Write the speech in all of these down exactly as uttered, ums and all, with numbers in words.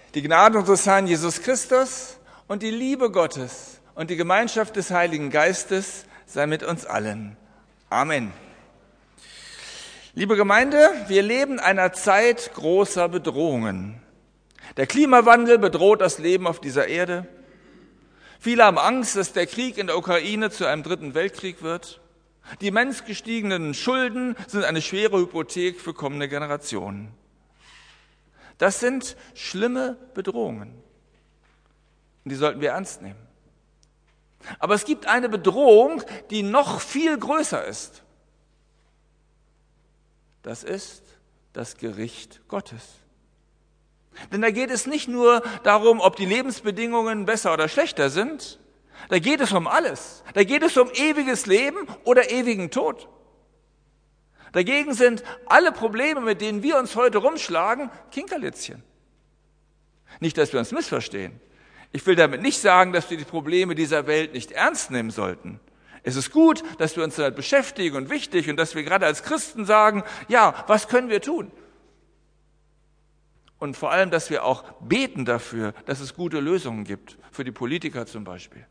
Die Gnade unseres Herrn Jesus Christus und die Liebe Gottes und die Gemeinschaft des Heiligen Geistes sei mit uns allen. Amen. Liebe Gemeinde, wir leben in einer Zeit großer Bedrohungen. Der Klimawandel bedroht das Leben auf dieser Erde. Viele haben Angst, dass der Krieg in der Ukraine zu einem dritten Weltkrieg wird. Die immens gestiegenen Schulden sind eine schwere Hypothek für kommende Generationen. Das sind schlimme Bedrohungen. Und die sollten wir ernst nehmen. Aber es gibt eine Bedrohung, die noch viel größer ist. Das ist das Gericht Gottes. Denn da geht es nicht nur darum, ob die Lebensbedingungen besser oder schlechter sind. Da geht es um alles. Da geht es um ewiges Leben oder ewigen Tod. Dagegen sind alle Probleme, mit denen wir uns heute rumschlagen, Kinkerlitzchen. Nicht, dass wir uns missverstehen. Ich will damit nicht sagen, dass wir die Probleme dieser Welt nicht ernst nehmen sollten. Es ist gut, dass wir uns damit beschäftigen und wichtig und dass wir gerade als Christen sagen, ja, was können wir tun? Und vor allem, dass wir auch beten dafür, dass es gute Lösungen gibt, für die Politiker zum Beispiel.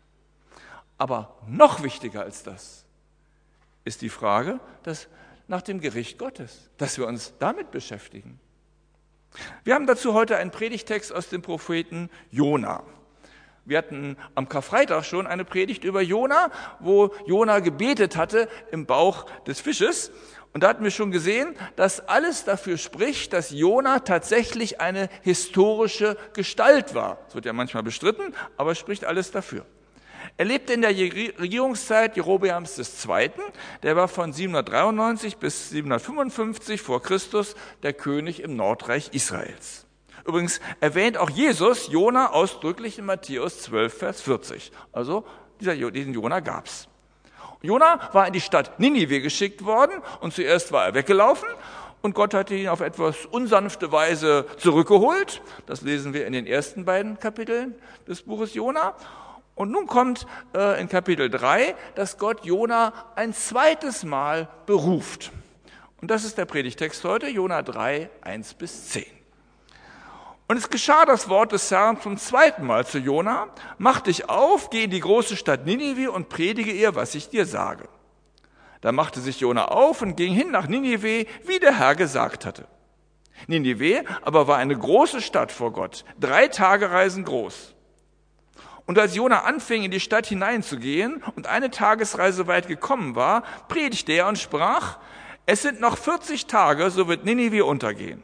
Aber noch wichtiger als das ist die Frage, dass nach dem Gericht Gottes, dass wir uns damit beschäftigen. Wir haben dazu heute einen Predigtext aus dem Propheten Jona. Wir hatten am Karfreitag schon eine Predigt über Jona, wo Jona gebetet hatte im Bauch des Fisches. Und da hatten wir schon gesehen, dass alles dafür spricht, dass Jona tatsächlich eine historische Gestalt war. Das wird ja manchmal bestritten, aber es spricht alles dafür. Er lebte in der Regierungszeit Jerobeams des Zweiten. Der war von siebenhundertdreiundneunzig bis siebenhundertfünfundfünfzig vor Christus der König im Nordreich Israels. Übrigens erwähnt auch Jesus Jona ausdrücklich in Matthäus zwölf, Vers vierzig. Also dieser, diesen Jona gab's. Jona war in die Stadt Ninive geschickt worden und zuerst war er weggelaufen und Gott hatte ihn auf etwas unsanfte Weise zurückgeholt. Das lesen wir in den ersten beiden Kapiteln des Buches Jona. Und nun kommt äh, in Kapitel drei, dass Gott Jona ein zweites Mal beruft. Und das ist der Predigtext heute, Jona drei, eins bis zehn. Und es geschah das Wort des Herrn zum zweiten Mal zu Jona: Mach dich auf, geh in die große Stadt Ninive und predige ihr, was ich dir sage. Da machte sich Jona auf und ging hin nach Ninive, wie der Herr gesagt hatte. Ninive aber war eine große Stadt vor Gott, drei Tagereisen groß. Und als Jona anfing, in die Stadt hineinzugehen und eine Tagesreise weit gekommen war, predigte er und sprach: Es sind noch vierzig Tage, so wird Ninive untergehen.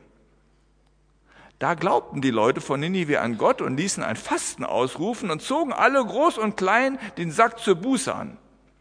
Da glaubten die Leute von Ninive an Gott und ließen ein Fasten ausrufen und zogen alle groß und klein den Sack zur Buße an.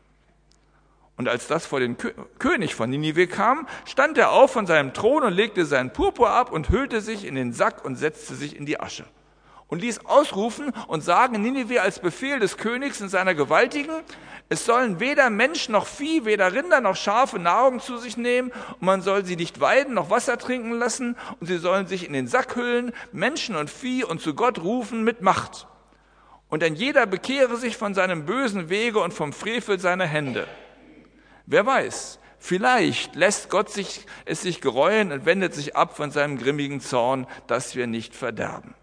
Und als das vor den König von Ninive kam, stand er auf von seinem Thron und legte seinen Purpur ab und hüllte sich in den Sack und setzte sich in die Asche. Und ließ ausrufen und sagen in Ninive als Befehl des Königs in seiner gewaltigen: Es sollen weder Mensch noch Vieh, weder Rinder noch Schafe Nahrung zu sich nehmen, und man soll sie nicht weiden noch Wasser trinken lassen, und sie sollen sich in den Sack hüllen, Menschen und Vieh, und zu Gott rufen mit Macht. Und ein jeder bekehre sich von seinem bösen Wege und vom Frevel seiner Hände. Wer weiß, vielleicht lässt Gott sich, es sich gereuen und wendet sich ab von seinem grimmigen Zorn, dass wir nicht verderben.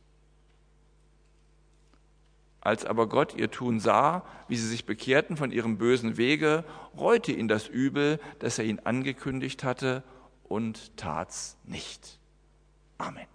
Als aber Gott ihr Tun sah, wie sie sich bekehrten von ihrem bösen Wege, reute ihn das Übel, das er ihnen angekündigt hatte, und tat's nicht. Amen.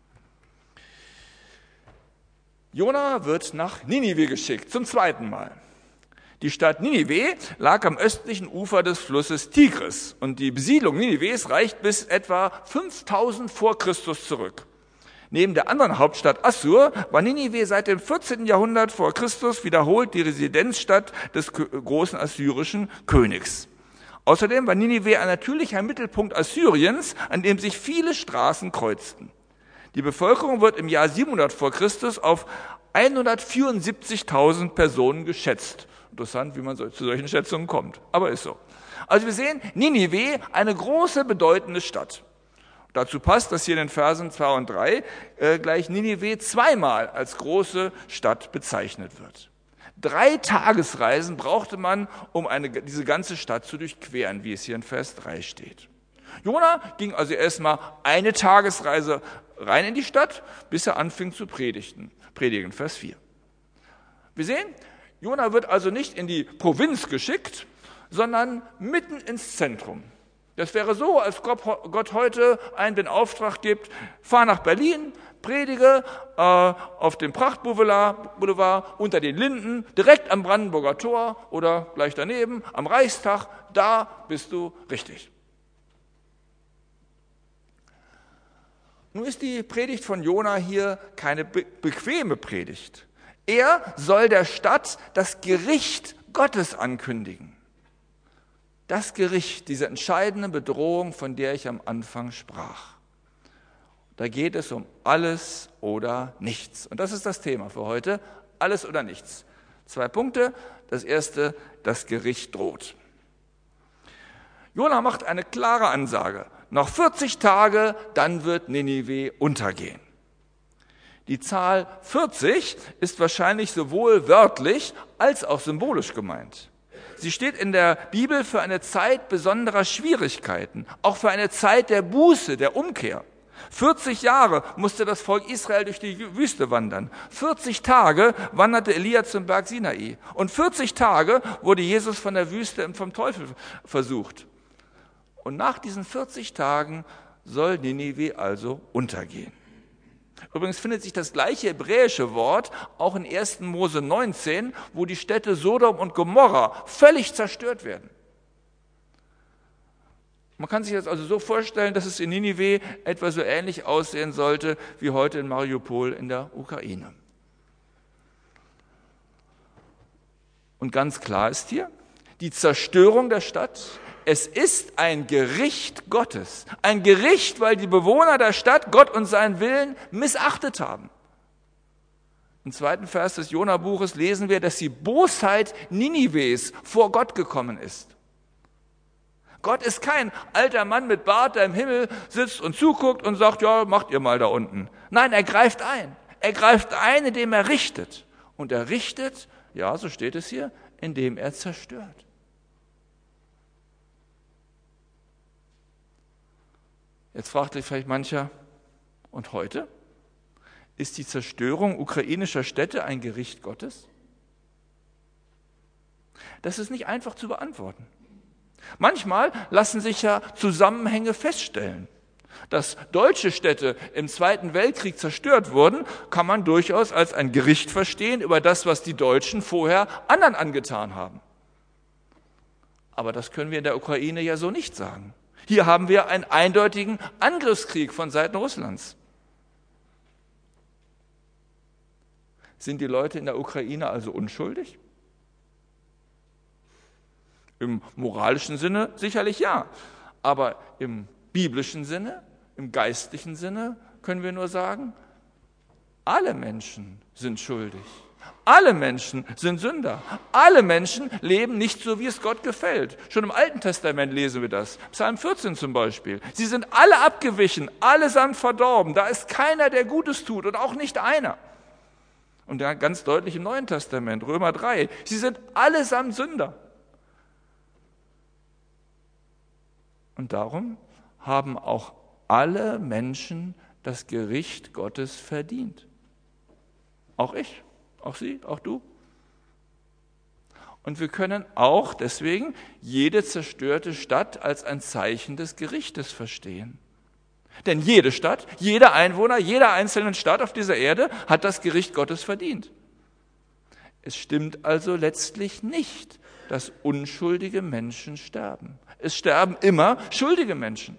Jona wird nach Ninive geschickt, zum zweiten Mal. Die Stadt Ninive lag am östlichen Ufer des Flusses Tigris und die Besiedlung Ninives reicht bis etwa fünftausend vor Christus zurück. Neben der anderen Hauptstadt Assur war Ninive seit dem vierzehnten Jahrhundert vor Christus wiederholt die Residenzstadt des großen assyrischen Königs. Außerdem war Ninive ein natürlicher Mittelpunkt Assyriens, an dem sich viele Straßen kreuzten. Die Bevölkerung wird im Jahr siebenhundert vor Christus auf hundertvierundsiebzigtausend Personen geschätzt. Interessant, wie man zu solchen Schätzungen kommt, aber ist so. Also wir sehen, Ninive, eine große, bedeutende Stadt. Dazu passt, dass hier in den Versen zwei und drei äh, gleich Ninive zweimal als große Stadt bezeichnet wird. Drei Tagesreisen brauchte man, um eine, diese ganze Stadt zu durchqueren, wie es hier in Vers drei steht. Jona ging also erstmal eine Tagesreise rein in die Stadt, bis er anfing zu predigen. Predigen, Vers vier. Wir sehen, Jona wird also nicht in die Provinz geschickt, sondern mitten ins Zentrum. Das wäre so, als Gott heute einen den Auftrag gibt, fahr nach Berlin, predige äh, auf dem Prachtboulevard, Boulevard, unter den Linden, direkt am Brandenburger Tor oder gleich daneben, am Reichstag, da bist du richtig. Nun ist die Predigt von Jona hier keine be- bequeme Predigt. Er soll der Stadt das Gericht Gottes ankündigen. Das Gericht, diese entscheidende Bedrohung, von der ich am Anfang sprach. Da geht es um alles oder nichts. Und das ist das Thema für heute, alles oder nichts. Zwei Punkte. Das erste, das Gericht droht. Jona macht eine klare Ansage. Noch vierzig Tage, dann wird Ninive untergehen. Die Zahl vierzig ist wahrscheinlich sowohl wörtlich als auch symbolisch gemeint. Sie steht in der Bibel für eine Zeit besonderer Schwierigkeiten, auch für eine Zeit der Buße, der Umkehr. vierzig Jahre musste das Volk Israel durch die Wüste wandern. vierzig Tage wanderte Elia zum Berg Sinai. Und vierzig Tage wurde Jesus von der Wüste und vom Teufel versucht. Und nach diesen vierzig Tagen soll Ninive also untergehen. Übrigens findet sich das gleiche hebräische Wort auch in ersten Mose neunzehn, wo die Städte Sodom und Gomorra völlig zerstört werden. Man kann sich das also so vorstellen, dass es in Ninive etwa so ähnlich aussehen sollte wie heute in Mariupol in der Ukraine. Und ganz klar ist hier, die Zerstörung der Stadt, es ist ein Gericht Gottes. Ein Gericht, weil die Bewohner der Stadt Gott und seinen Willen missachtet haben. Im zweiten Vers des Jona-Buches lesen wir, dass die Bosheit Ninives vor Gott gekommen ist. Gott ist kein alter Mann mit Bart, der im Himmel sitzt und zuguckt und sagt, ja, macht ihr mal da unten. Nein, er greift ein. Er greift ein, indem er richtet. Und er richtet, ja, so steht es hier, indem er zerstört. Jetzt fragt sich vielleicht mancher, und heute? Ist die Zerstörung ukrainischer Städte ein Gericht Gottes? Das ist nicht einfach zu beantworten. Manchmal lassen sich ja Zusammenhänge feststellen. Dass deutsche Städte im Zweiten Weltkrieg zerstört wurden, kann man durchaus als ein Gericht verstehen über das, was die Deutschen vorher anderen angetan haben. Aber das können wir in der Ukraine ja so nicht sagen. Hier haben wir einen eindeutigen Angriffskrieg von Seiten Russlands. Sind die Leute in der Ukraine also unschuldig? Im moralischen Sinne sicherlich ja, aber im biblischen Sinne, im geistlichen Sinne können wir nur sagen, alle Menschen sind schuldig. Alle Menschen sind Sünder. Alle Menschen leben nicht so, wie es Gott gefällt. Schon im Alten Testament lesen wir das. Psalm vierzehn zum Beispiel. Sie sind alle abgewichen, allesamt verdorben. Da ist keiner, der Gutes tut und auch nicht einer. Und ja, ganz deutlich im Neuen Testament, Römer drei. Sie sind allesamt Sünder. Und darum haben auch alle Menschen das Gericht Gottes verdient. Auch ich. Auch Sie, auch du. Und wir können auch deswegen jede zerstörte Stadt als ein Zeichen des Gerichtes verstehen. Denn jede Stadt, jeder Einwohner, jeder einzelne Stadt auf dieser Erde hat das Gericht Gottes verdient. Es stimmt also letztlich nicht, dass unschuldige Menschen sterben. Es sterben immer schuldige Menschen.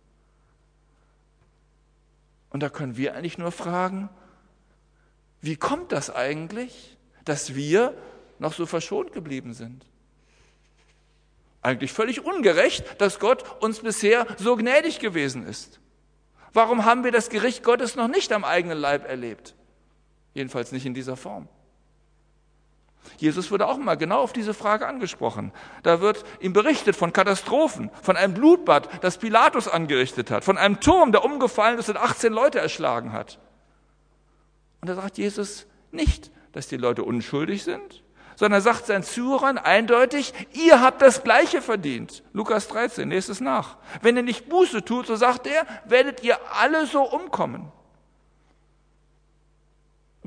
Und da können wir eigentlich nur fragen, wie kommt das eigentlich, dass wir noch so verschont geblieben sind? Eigentlich völlig ungerecht, dass Gott uns bisher so gnädig gewesen ist. Warum haben wir das Gericht Gottes noch nicht am eigenen Leib erlebt? Jedenfalls nicht in dieser Form. Jesus wurde auch mal genau auf diese Frage angesprochen. Da wird ihm berichtet von Katastrophen, von einem Blutbad, das Pilatus angerichtet hat, von einem Turm, der umgefallen ist und achtzehn Leute erschlagen hat. Und da sagt Jesus nicht, dass die Leute unschuldig sind, sondern er sagt seinen Zuhörern eindeutig, ihr habt das Gleiche verdient. Lukas dreizehn, lest es nach. Wenn ihr nicht Buße tut, so sagt er, werdet ihr alle so umkommen.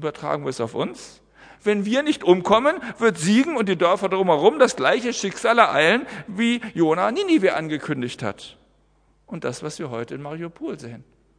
übertragen wir es auf uns. Wenn wir nicht umkommen, wird Siegen und die Dörfer drumherum das gleiche Schicksal ereilen, wie Jona Ninive angekündigt hat. Und das, was wir heute in Mariupol sehen.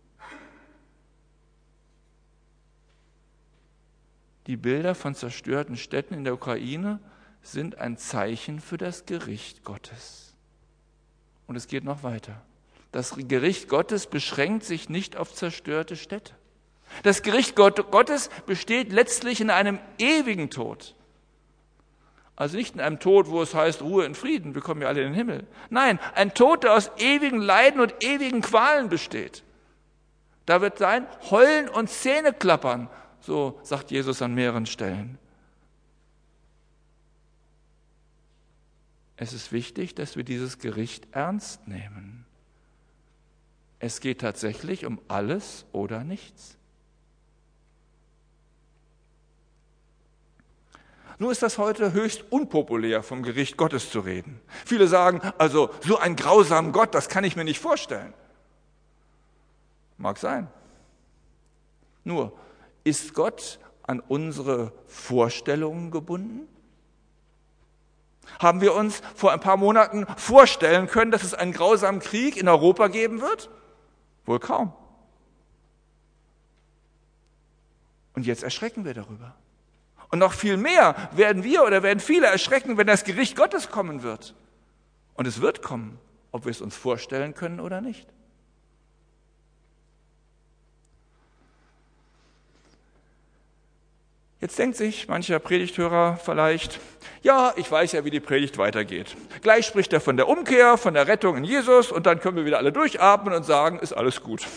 Die Bilder von zerstörten Städten in der Ukraine sind ein Zeichen für das Gericht Gottes. Und es geht noch weiter. Das Gericht Gottes beschränkt sich nicht auf zerstörte Städte. Das Gericht Gottes besteht letztlich in einem ewigen Tod. Also nicht in einem Tod, wo es heißt, Ruhe in Frieden, wir kommen ja alle in den Himmel. Nein, ein Tod, der aus ewigen Leiden und ewigen Qualen besteht. Da wird sein Heulen und Zähneklappern, so sagt Jesus an mehreren Stellen. Es ist wichtig, dass wir dieses Gericht ernst nehmen. Es geht tatsächlich um alles oder nichts. Nur ist das heute höchst unpopulär, vom Gericht Gottes zu reden. Viele sagen, also so einen grausamen Gott, das kann ich mir nicht vorstellen. Mag sein. Nur, ist Gott an unsere Vorstellungen gebunden? Haben wir uns vor ein paar Monaten vorstellen können, dass es einen grausamen Krieg in Europa geben wird? Wohl kaum. Und jetzt erschrecken wir darüber. Und noch viel mehr werden wir oder werden viele erschrecken, wenn das Gericht Gottes kommen wird. Und es wird kommen, ob wir es uns vorstellen können oder nicht. Jetzt denkt sich mancher Predigthörer vielleicht, ja, ich weiß ja, wie die Predigt weitergeht. Gleich spricht er von der Umkehr, von der Rettung in Jesus und dann können wir wieder alle durchatmen und sagen, ist alles gut.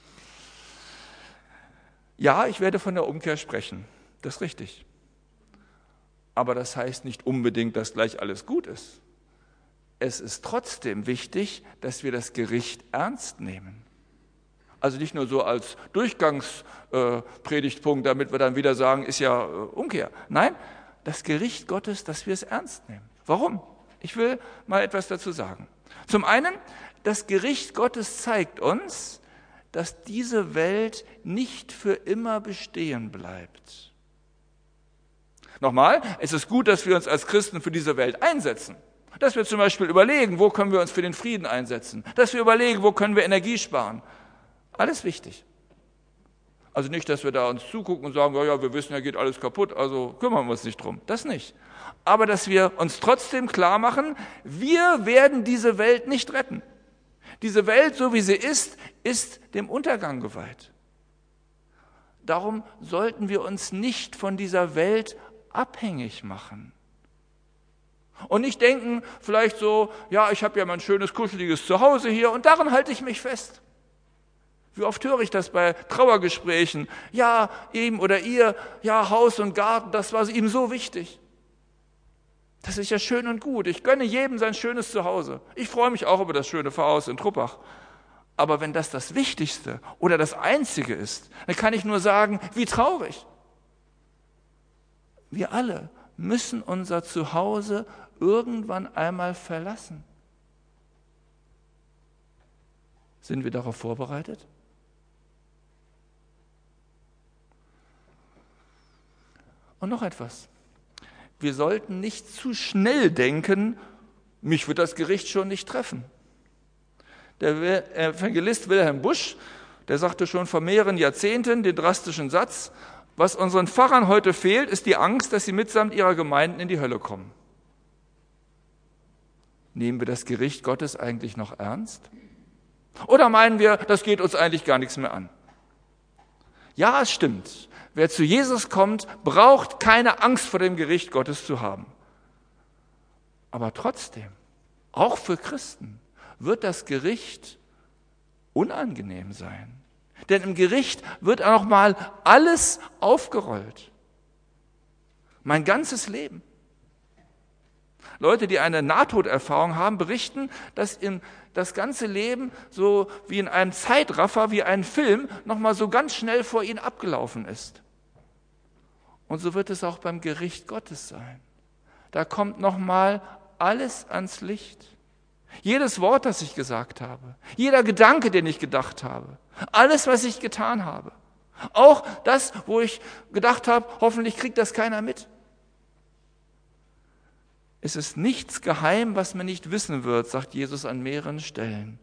Ja, ich werde von der Umkehr sprechen, das ist richtig. Aber das heißt nicht unbedingt, dass gleich alles gut ist. Es ist trotzdem wichtig, dass wir das Gericht ernst nehmen. Also nicht nur so als Durchgangspredigtpunkt, äh, damit wir dann wieder sagen, ist ja äh, Umkehr. Nein, das Gericht Gottes, dass wir es ernst nehmen. Warum? Ich will mal etwas dazu sagen. Zum einen, das Gericht Gottes zeigt uns, dass diese Welt nicht für immer bestehen bleibt. Nochmal, es ist gut, dass wir uns als Christen für diese Welt einsetzen. Dass wir zum Beispiel überlegen, wo können wir uns für den Frieden einsetzen. Dass wir überlegen, wo können wir Energie sparen. Alles wichtig. Also nicht, dass wir da uns zugucken und sagen, ja, ja, wir wissen, ja, geht alles kaputt, also kümmern wir uns nicht drum. Das nicht. Aber dass wir uns trotzdem klar machen, wir werden diese Welt nicht retten. Diese Welt, so wie sie ist, ist dem Untergang geweiht. Darum sollten wir uns nicht von dieser Welt abhängig machen. Und nicht denken, vielleicht so, ja, ich habe ja mein schönes, kuscheliges Zuhause hier und daran halte ich mich fest. Wie oft höre ich das bei Trauergesprächen? Ja, ihm oder ihr, ja, Haus und Garten, das war ihm so wichtig. Das ist ja schön und gut. Ich gönne jedem sein schönes Zuhause. Ich freue mich auch über das schöne Pfarrhaus in Truppach. Aber wenn das das Wichtigste oder das Einzige ist, dann kann ich nur sagen, wie traurig. Wir alle müssen unser Zuhause irgendwann einmal verlassen. Sind wir darauf vorbereitet? Und noch etwas. Wir sollten nicht zu schnell denken, mich wird das Gericht schon nicht treffen. Der Evangelist Wilhelm Busch, der sagte schon vor mehreren Jahrzehnten den drastischen Satz, was unseren Pfarrern heute fehlt, ist die Angst, dass sie mitsamt ihrer Gemeinden in die Hölle kommen. Nehmen wir das Gericht Gottes eigentlich noch ernst? Oder meinen wir, das geht uns eigentlich gar nichts mehr an? Ja, es stimmt. Wer zu Jesus kommt, braucht keine Angst vor dem Gericht Gottes zu haben. Aber trotzdem, auch für Christen, wird das Gericht unangenehm sein. Denn im Gericht wird auch mal alles aufgerollt. Mein ganzes Leben. Leute, die eine Nahtoderfahrung haben, berichten, dass in das ganze Leben so wie in einem Zeitraffer, wie ein Film, nochmal so ganz schnell vor ihnen abgelaufen ist. Und so wird es auch beim Gericht Gottes sein. Da kommt nochmal alles ans Licht. Jedes Wort, das ich gesagt habe, jeder Gedanke, den ich gedacht habe, alles, was ich getan habe. Auch das, wo ich gedacht habe, hoffentlich kriegt das keiner mit. Es ist nichts geheim, was man nicht wissen wird, sagt Jesus an mehreren Stellen.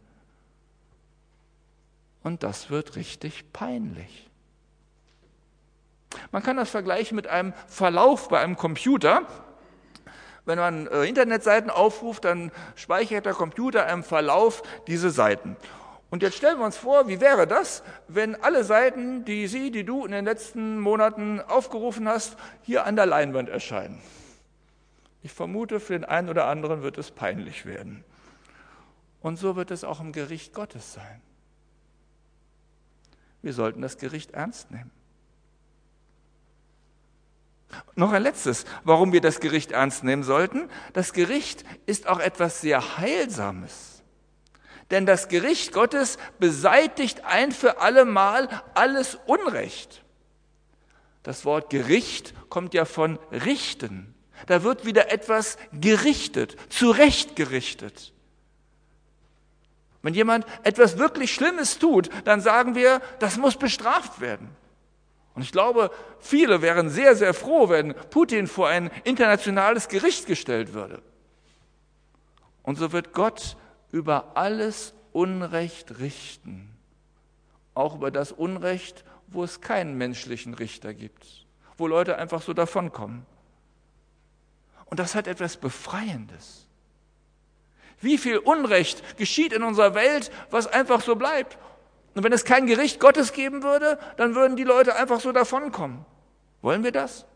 Und das wird richtig peinlich. Man kann das vergleichen mit einem Verlauf bei einem Computer. Wenn man äh, Internetseiten aufruft, dann speichert der Computer im Verlauf diese Seiten. Und jetzt stellen wir uns vor, wie wäre das, wenn alle Seiten, die Sie, die du in den letzten Monaten aufgerufen hast, hier an der Leinwand erscheinen. Ich vermute, für den einen oder anderen wird es peinlich werden. Und so wird es auch im Gericht Gottes sein. Wir sollten das Gericht ernst nehmen. Noch ein letztes, warum wir das Gericht ernst nehmen sollten. Das Gericht ist auch etwas sehr Heilsames. Denn das Gericht Gottes beseitigt ein für alle Mal alles Unrecht. Das Wort Gericht kommt ja von richten. Da wird wieder etwas gerichtet, zurechtgerichtet. Wenn jemand etwas wirklich Schlimmes tut, dann sagen wir, das muss bestraft werden. Und ich glaube, viele wären sehr, sehr froh, wenn Putin vor ein internationales Gericht gestellt würde. Und so wird Gott über alles Unrecht richten. Auch über das Unrecht, wo es keinen menschlichen Richter gibt. Wo Leute einfach so davonkommen. Und das hat etwas Befreiendes. Wie viel Unrecht geschieht in unserer Welt, was einfach so bleibt. Und wenn es kein Gericht Gottes geben würde, dann würden die Leute einfach so davonkommen. Wollen wir das?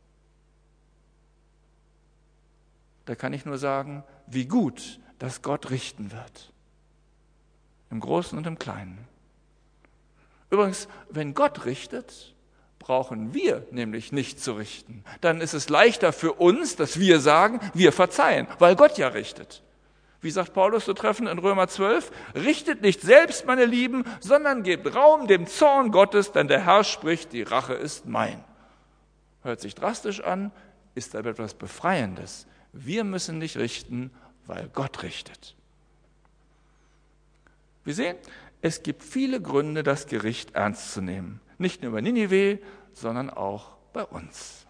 Da kann ich nur sagen, wie gut, dass Gott richten wird. Im Großen und im Kleinen. Übrigens, wenn Gott richtet, brauchen wir nämlich nicht zu richten. Dann ist es leichter für uns, dass wir sagen, wir verzeihen, weil Gott ja richtet. Wie sagt Paulus so treffend in Römer zwölf? Richtet nicht selbst, meine Lieben, sondern gebt Raum dem Zorn Gottes, denn der Herr spricht, die Rache ist mein. Hört sich drastisch an, ist aber etwas Befreiendes. Wir müssen nicht richten, weil Gott richtet. Wir sehen, es gibt viele Gründe, das Gericht ernst zu nehmen. Nicht nur bei Ninive, sondern auch bei uns.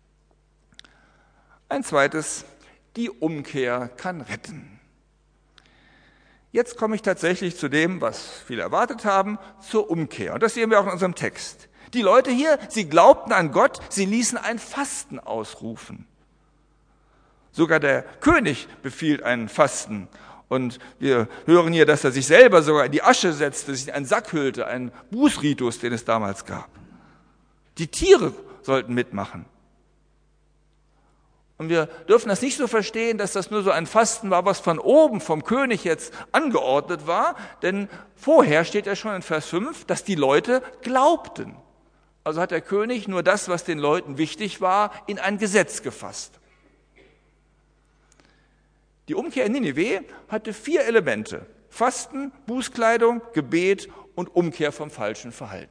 Ein zweites, die Umkehr kann retten. Jetzt komme ich tatsächlich zu dem, was viele erwartet haben, zur Umkehr. Und das sehen wir auch in unserem Text. Die Leute hier, sie glaubten an Gott, sie ließen ein Fasten ausrufen. Sogar der König befiehlt ein Fasten. Und wir hören hier, dass er sich selber sogar in die Asche setzte, sich in einen Sack hüllte, ein Bußritus, den es damals gab. Die Tiere sollten mitmachen. Und wir dürfen das nicht so verstehen, dass das nur so ein Fasten war, was von oben vom König jetzt angeordnet war. Denn vorher steht ja schon in Vers fünf, dass die Leute glaubten. Also hat der König nur das, was den Leuten wichtig war, in ein Gesetz gefasst. Die Umkehr in Ninive hatte vier Elemente. Fasten, Bußkleidung, Gebet und Umkehr vom falschen Verhalten.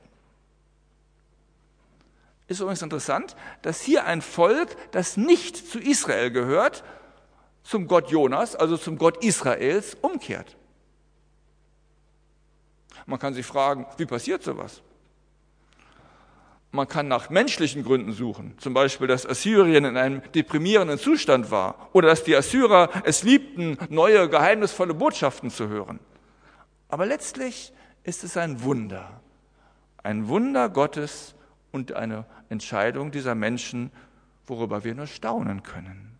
Ist übrigens interessant, dass hier ein Volk, das nicht zu Israel gehört, zum Gott Jonas, also zum Gott Israels, umkehrt. Man kann sich fragen, wie passiert sowas? Man kann nach menschlichen Gründen suchen, zum Beispiel, dass Assyrien in einem deprimierenden Zustand war oder dass die Assyrer es liebten, neue, geheimnisvolle Botschaften zu hören. Aber letztlich ist es ein Wunder, ein Wunder Gottes und eine Entscheidung dieser Menschen, worüber wir nur staunen können.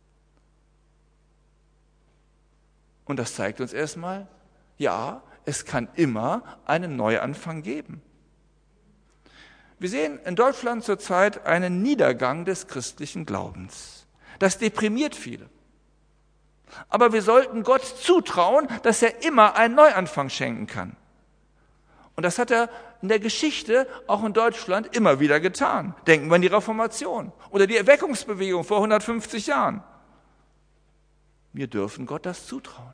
Und das zeigt uns erstmal, ja, es kann immer einen Neuanfang geben. Wir sehen in Deutschland zurzeit einen Niedergang des christlichen Glaubens. Das deprimiert viele. Aber wir sollten Gott zutrauen, dass er immer einen Neuanfang schenken kann. Und das hat er in der Geschichte auch in Deutschland immer wieder getan. Denken wir an die Reformation oder die Erweckungsbewegung vor hundertfünfzig Jahren. Wir dürfen Gott das zutrauen.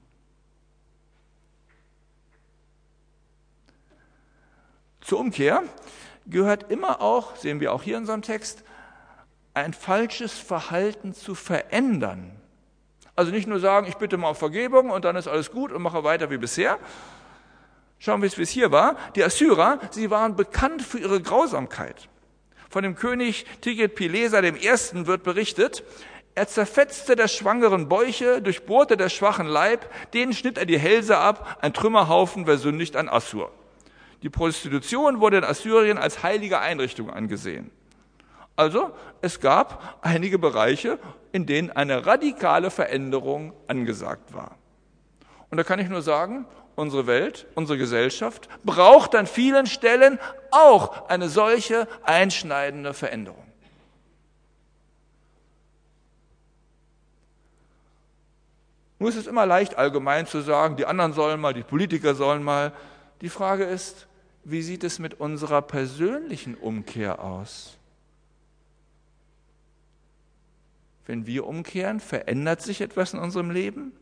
Zur Umkehr gehört immer auch, sehen wir auch hier in unserem Text, ein falsches Verhalten zu verändern. Also nicht nur sagen, ich bitte mal um Vergebung und dann ist alles gut und mache weiter wie bisher, Schauen wir, wie es hier war. Die Assyrer, sie waren bekannt für ihre Grausamkeit. Von dem König Tiglath-Pileser dem Ersten wird berichtet, er zerfetzte der Schwangeren Bäuche, durchbohrte der Schwachen Leib, denen schnitt er die Hälse ab, ein Trümmerhaufen, wer sündigt an Assur. Die Prostitution wurde in Assyrien als heilige Einrichtung angesehen. Also, es gab einige Bereiche, in denen eine radikale Veränderung angesagt war. Und da kann ich nur sagen, unsere Welt, unsere Gesellschaft braucht an vielen Stellen auch eine solche einschneidende Veränderung. Nur ist es immer leicht, allgemein zu sagen, die anderen sollen mal, die Politiker sollen mal. Die Frage ist, wie sieht es mit unserer persönlichen Umkehr aus? Wenn wir umkehren, verändert sich etwas in unserem Leben?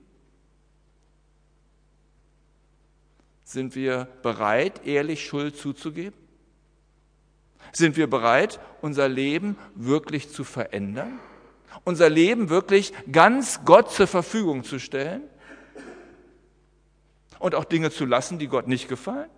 Sind wir bereit, ehrlich Schuld zuzugeben? Sind wir bereit, unser Leben wirklich zu verändern? Unser Leben wirklich ganz Gott zur Verfügung zu stellen? Und auch Dinge zu lassen, die Gott nicht gefallen?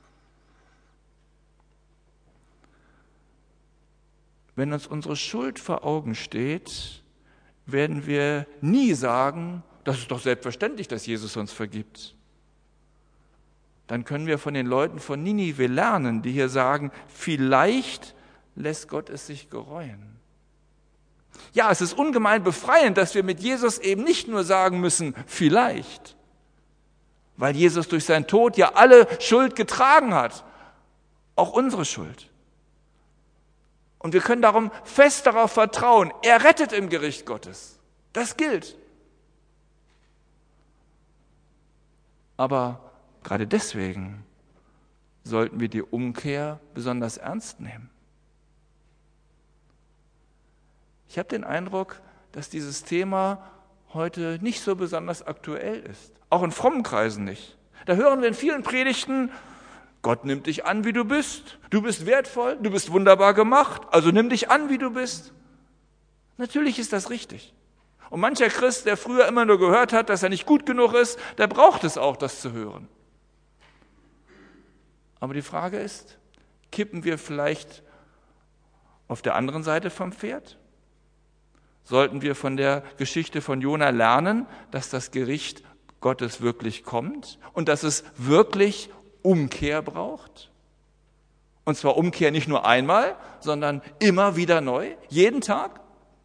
Wenn uns unsere Schuld vor Augen steht, werden wir nie sagen, das ist doch selbstverständlich, dass Jesus uns vergibt. Dann können wir von den Leuten von Ninive lernen, die hier sagen, vielleicht lässt Gott es sich gereuen. Ja, es ist ungemein befreiend, dass wir mit Jesus eben nicht nur sagen müssen, vielleicht, weil Jesus durch seinen Tod ja alle Schuld getragen hat, auch unsere Schuld. Und wir können darum fest darauf vertrauen, er rettet im Gericht Gottes. Das gilt. Aber gerade deswegen sollten wir die Umkehr besonders ernst nehmen. Ich habe den Eindruck, dass dieses Thema heute nicht so besonders aktuell ist. Auch in frommen Kreisen nicht. Da hören wir in vielen Predigten, Gott nimmt dich an, wie du bist. Du bist wertvoll, du bist wunderbar gemacht, also nimm dich an, wie du bist. Natürlich ist das richtig. Und mancher Christ, der früher immer nur gehört hat, dass er nicht gut genug ist, der braucht es auch, das zu hören. Aber die Frage ist, kippen wir vielleicht auf der anderen Seite vom Pferd? Sollten wir von der Geschichte von Jona lernen, dass das Gericht Gottes wirklich kommt und dass es wirklich Umkehr braucht? Und zwar Umkehr nicht nur einmal, sondern immer wieder neu, jeden Tag?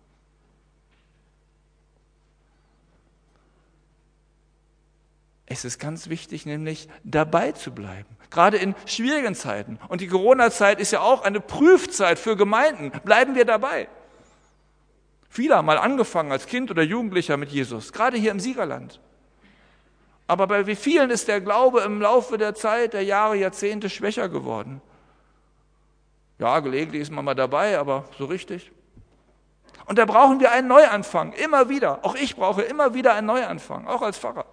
Es ist ganz wichtig, nämlich dabei zu bleiben, gerade in schwierigen Zeiten. Und die Corona-Zeit ist ja auch eine Prüfzeit für Gemeinden. Bleiben wir dabei. Viele haben mal angefangen als Kind oder Jugendlicher mit Jesus, gerade hier im Siegerland. Aber bei wie vielen ist der Glaube im Laufe der Zeit, der Jahre, Jahrzehnte schwächer geworden? Ja, gelegentlich ist man mal dabei, aber so richtig. Und da brauchen wir einen Neuanfang, immer wieder. Auch ich brauche immer wieder einen Neuanfang, auch als Pfarrer.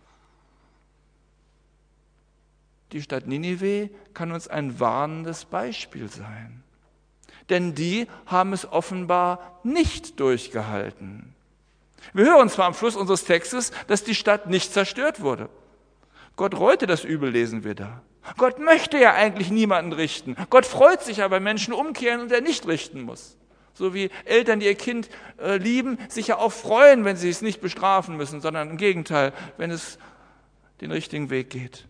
Die Stadt Ninive kann uns ein warnendes Beispiel sein. Denn die haben es offenbar nicht durchgehalten. Wir hören zwar am Schluss unseres Textes, dass die Stadt nicht zerstört wurde. Gott reute das Übel, lesen wir da. Gott möchte ja eigentlich niemanden richten. Gott freut sich aber, wenn Menschen umkehren und er nicht richten muss. So wie Eltern, die ihr Kind äh, lieben, sich ja auch freuen, wenn sie es nicht bestrafen müssen, sondern im Gegenteil, wenn es den richtigen Weg geht.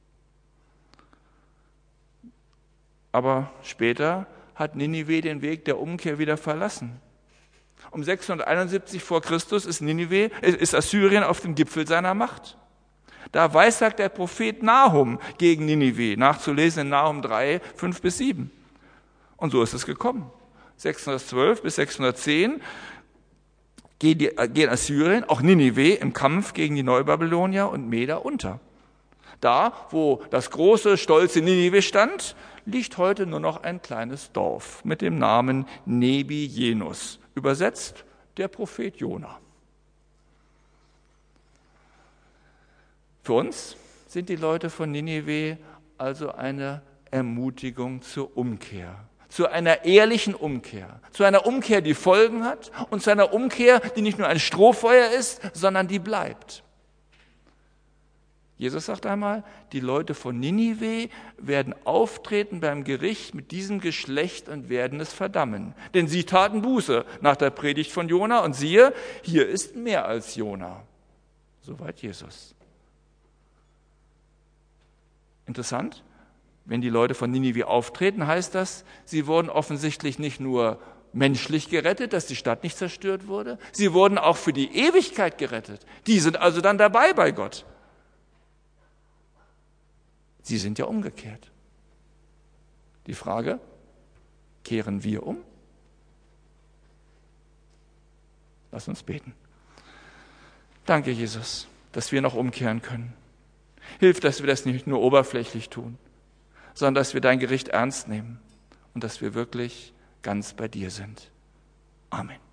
Aber später hat Ninive den Weg der Umkehr wieder verlassen. Um sechshunderteinundsiebzig vor Christus ist Ninive, ist Assyrien auf dem Gipfel seiner Macht. Da weissagt der Prophet Nahum gegen Ninive, nachzulesen in Nahum drei, fünf bis sieben. Und so ist es gekommen. sechshundertzwölf bis sechshundertzehn gehen, die, gehen Assyrien, auch Ninive, im Kampf gegen die Neubabylonier und Meder unter. Da, wo das große, stolze Ninive stand, liegt heute nur noch ein kleines Dorf mit dem Namen Nebi Jenus. Übersetzt der Prophet Jona. Für uns sind die Leute von Ninive also eine Ermutigung zur Umkehr, zu einer ehrlichen Umkehr, zu einer Umkehr, die Folgen hat und zu einer Umkehr, die nicht nur ein Strohfeuer ist, sondern die bleibt. Jesus sagt einmal, die Leute von Ninive werden auftreten beim Gericht mit diesem Geschlecht und werden es verdammen. Denn sie taten Buße nach der Predigt von Jona und siehe, hier ist mehr als Jona. Soweit Jesus. Interessant, wenn die Leute von Ninive auftreten, heißt das, sie wurden offensichtlich nicht nur menschlich gerettet, dass die Stadt nicht zerstört wurde, sie wurden auch für die Ewigkeit gerettet. Die sind also dann dabei bei Gott. Sie sind ja umgekehrt. Die Frage, kehren wir um? Lass uns beten. Danke, Jesus, dass wir noch umkehren können. Hilf, dass wir das nicht nur oberflächlich tun, sondern dass wir dein Gericht ernst nehmen und dass wir wirklich ganz bei dir sind. Amen.